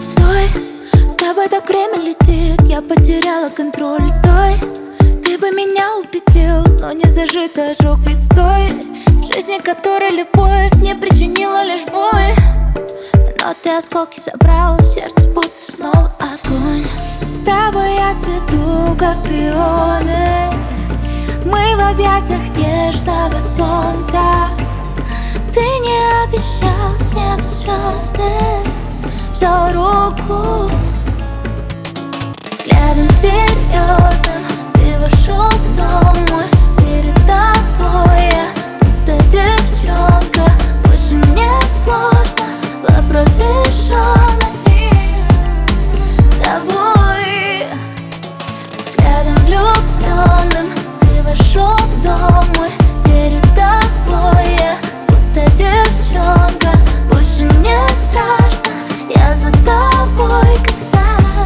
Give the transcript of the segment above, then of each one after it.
Стой, с тобой так время летит, я потеряла контроль. Стой, ты бы меня убедил, но не зажитый ожог. Ведь стой, в жизни которой любовь не причинила лишь боль, но ты осколки собрал, в сердце будто снова огонь. С тобой я цвету, как пионы, мы в объятиях нежного солнца. Ты не обещал с неба звезды, взял руку. Взглядом серьезным ты вошел в дом мой. Перед тобой я будто девчонка. Больше мне сложно, вопрос решен одним тобой. Взглядом влюбленным ты вошел в дом мой. Перед тобой я будто девчонка. Больше не страшно, я за тобой, как за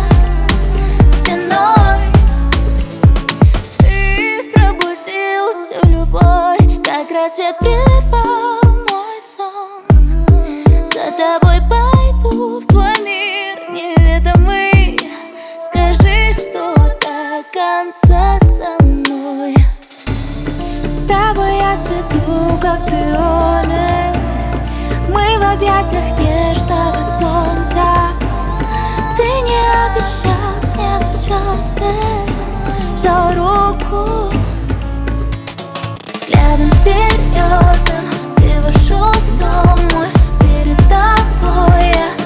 стеной. Ты пробудил всю любовь, как рассвет прервал мой сон. За тобой пойду в твой мир неведомый. Скажи, что до конца со мной. С тобой я цвету, как пионы, мы в объятиях нежного солнца. Ты не обещал с неба звезды, взял руку. Взглядом серьезным ты вошел в дом мой. Перед тобой я